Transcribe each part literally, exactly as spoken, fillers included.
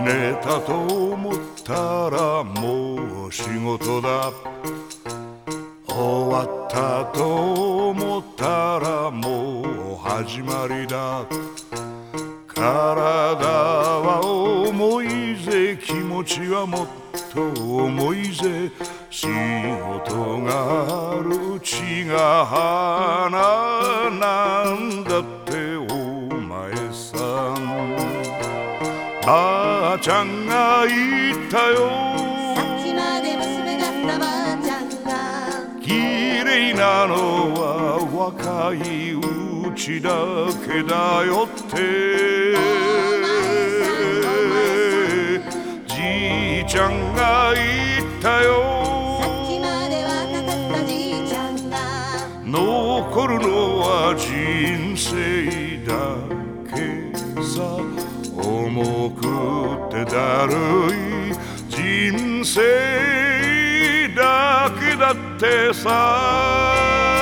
寝たと思ったらもう仕事だ、終わったと思ったらもう始まりだ。体は重いぜ、気持ちはもっと重いぜ。仕事があるうちが花なんだってお前さん。ばあちゃんが言ったよ、 さっきまで娘だったばあちゃんが、 綺麗なのは若いうちだけだよって。じいちゃんが言ったよ、 さっきまで若かったじいちゃんが、 残るのは人生だけさ。重くてだるい人生だけだってさ。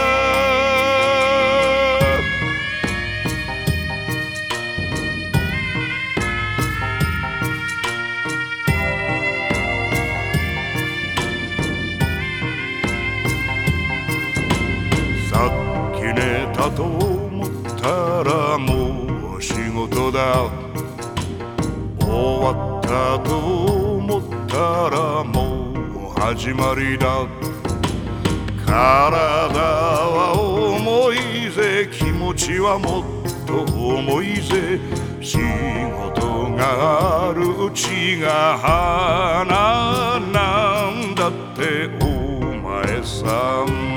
さっき寝たと思ったらもう仕事だ、終わったと思ったらもう始まりだ。体は重いぜ、気持ちはもっと重いぜ。仕事があるうちが花なんだってお前さん。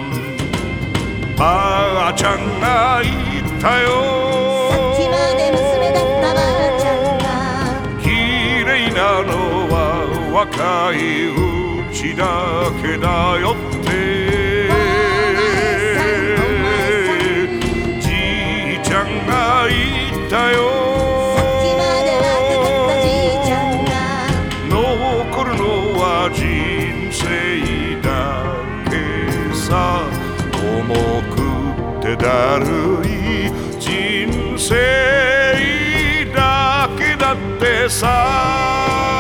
ばあちゃんが言ったよ、 さっきまで娘だったばあちゃんが、 綺麗なのは若いうちだけだよって。じいちゃんが言ったよ、 さっきまで若かったじいちゃんが、 残るのは人生だけさ。重くてだるい人生だけだってさ。